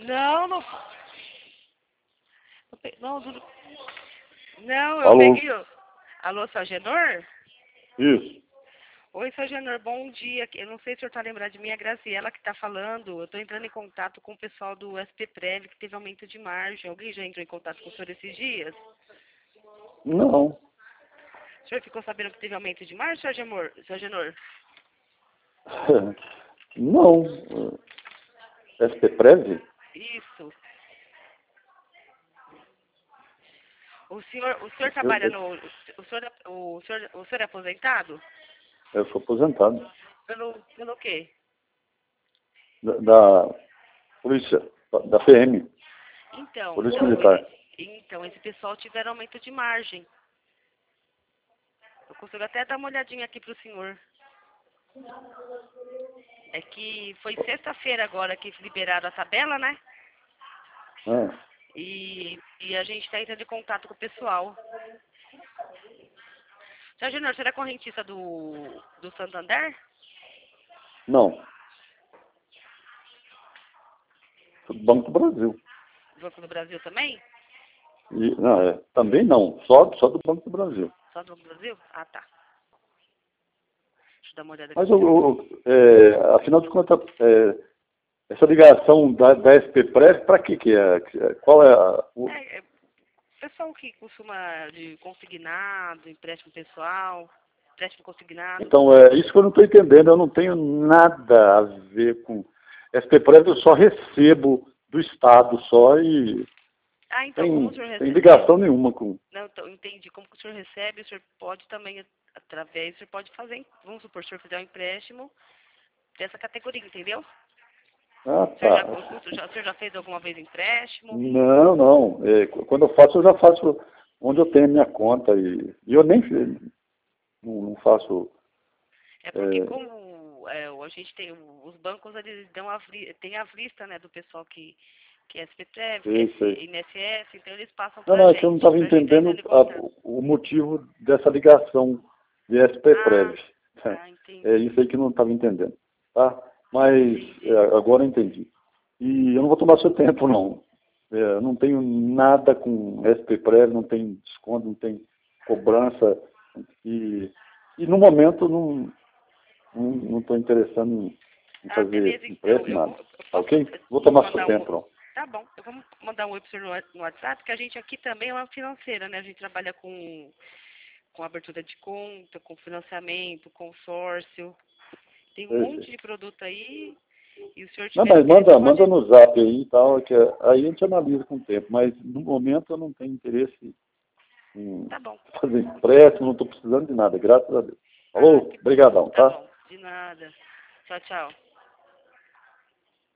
Não, não. Não, não, eu Alô? peguei. Alô, seu Genor? Isso. Oi, seu Genor, bom dia. Eu não sei se o senhor está lembrado de mim, é a Graciela que está falando. Eu estou entrando em contato com o pessoal do SP-Prev, que teve aumento de margem. Alguém já entrou em contato com o senhor esses dias? Não. O senhor ficou sabendo que teve aumento de margem, seu Genor? Não. SP-Prev? Isso. O senhor trabalha no... O senhor é aposentado? Eu sou aposentado. Pelo quê? Da polícia, da PM, Então, Polícia Militar. esse pessoal tiveram aumento de margem. Eu consigo até dar uma olhadinha aqui pro senhor. É que foi sexta-feira agora que liberaram a tabela, né? Ah, E a gente está entrando em contato com o pessoal. Seu Júnior, você é correntista do Santander? não. Do Banco do Brasil. Do Banco do Brasil também? Não, também não. Só do Banco do Brasil. Só do Banco do Brasil? Ah, tá. Deixa eu dar uma olhada aqui. Mas, afinal de contas, essa ligação da SP-Prev, para que é? Qual é Pessoal que costuma de consignado, empréstimo pessoal, empréstimo consignado. Então, é isso que eu não estou entendendo. Eu não tenho nada a ver com... SP-Prev eu só recebo do Estado só e Ah, então, como o senhor tem recebe? ligação nenhuma com... Não, então, entendi. Como que o senhor recebe, o senhor pode também, através, o senhor pode fazer, vamos supor, se o senhor fizer um empréstimo dessa categoria, entendeu? Ah, O senhor tá. o senhor já fez alguma vez empréstimo? Não. Quando eu já faço onde eu tenho a minha conta e eu nem não faço... É porque como a gente tem, os bancos, eles tem a lista, né, do pessoal que é SPTrev, que sei. é INSS, então eles passam Não, pra é que eu não gente, estava pra gente ver se entendendo ele volta. o motivo dessa ligação de SP-Prev. Entendi. É isso aí que eu não estava entendendo. Tá? Mas agora eu entendi. E eu não vou tomar seu tempo, não. Eu não tenho nada com SP-Prev, não tem desconto, não tem cobrança. E no momento não estou interessando em fazer Beleza, então. empréstimo, nada. Ok? Vou tomar seu tempo, não. Tá bom, eu vou mandar um oi pro senhor no WhatsApp, porque a gente aqui também é uma financeira, né? A gente trabalha com abertura de conta, com financiamento, consórcio. Tem um monte de produto aí. E o senhor Não, tiver mas interesse, manda no zap aí e tal, que aí a gente analisa com o tempo. Mas no momento eu não tenho interesse em Tá bom. fazer empréstimo, não estou precisando de nada, graças a Deus. Falou? Obrigadão, Tá tá? bom. De nada. Tchau, tchau.